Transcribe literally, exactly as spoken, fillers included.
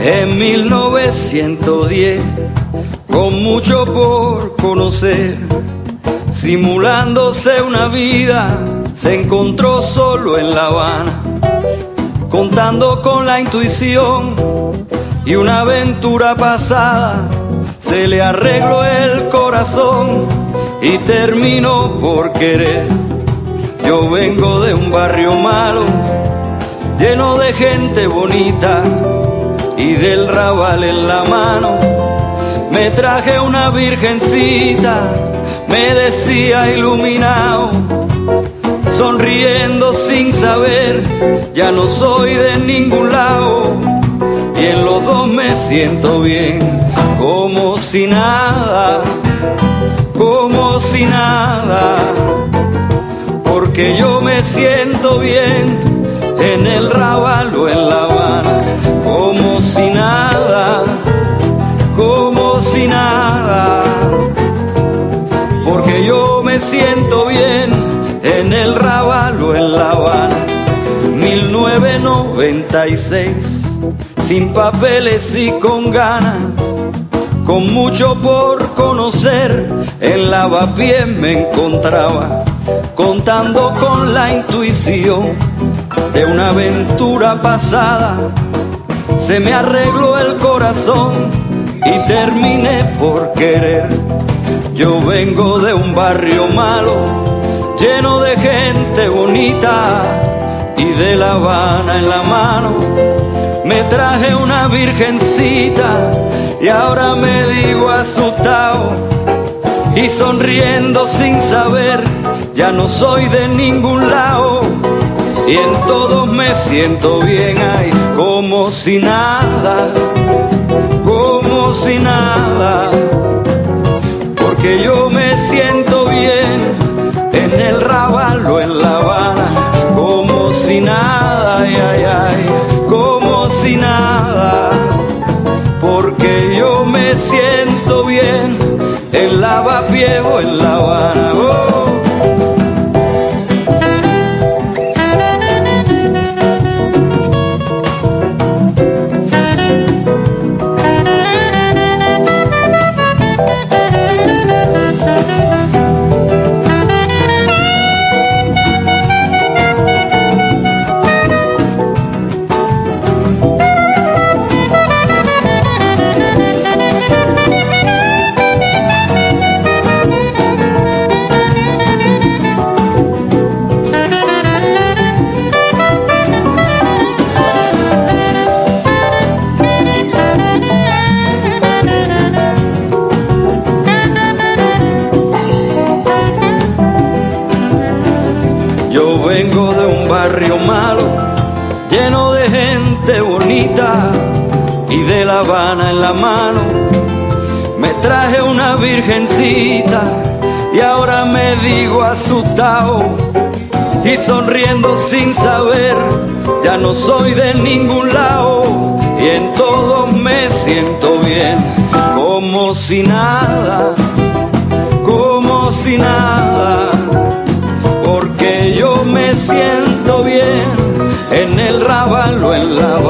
En mil novecientos diez, con mucho por conocer, simulándose una vida, se encontró solo en La Habana, contando con la intuición y una aventura pasada. Se le arregló el corazón y terminó por querer. Yo vengo de un barrio malo, lleno de gente bonita, y del rabal en la mano me traje una virgencita. Me decía iluminado, sonriendo sin saber, ya no soy de ningún lado, y en los dos me siento bien, como si nada, como si nada, porque yo me siento bien en el rabal o en La Habana, como si nada, como si nada, porque yo me siento bien en el rabal o en La Habana. mil novecientos noventa y seis, sin papeles y con ganas, con mucho por conocer, en Lavapiés me encontraba, contando con la intuición de una aventura pasada. Se me arregló el corazón y terminé por querer. Yo vengo de un barrio malo, lleno de gente bonita, y de La Habana en la mano me traje una virgencita, y ahora me digo asustado y sonriendo sin saber, ya no soy de ningún lado, y en todos me siento bien, ay, como si nada, como si nada, porque yo me siento bien en el rabal o en La Habana, como si nada, ay, ay, ay, como si nada, porque yo me siento bien en Lavapiés o en La Habana. Oh. Yo vengo de un barrio malo, lleno de gente bonita, y de La Habana en la mano me traje una virgencita, y ahora me digo asustado y sonriendo sin saber, ya no soy de ningún lado, y en todos me siento bien, como si nada, como si nada, porque yo me siento bien en el rabal o en La Habana.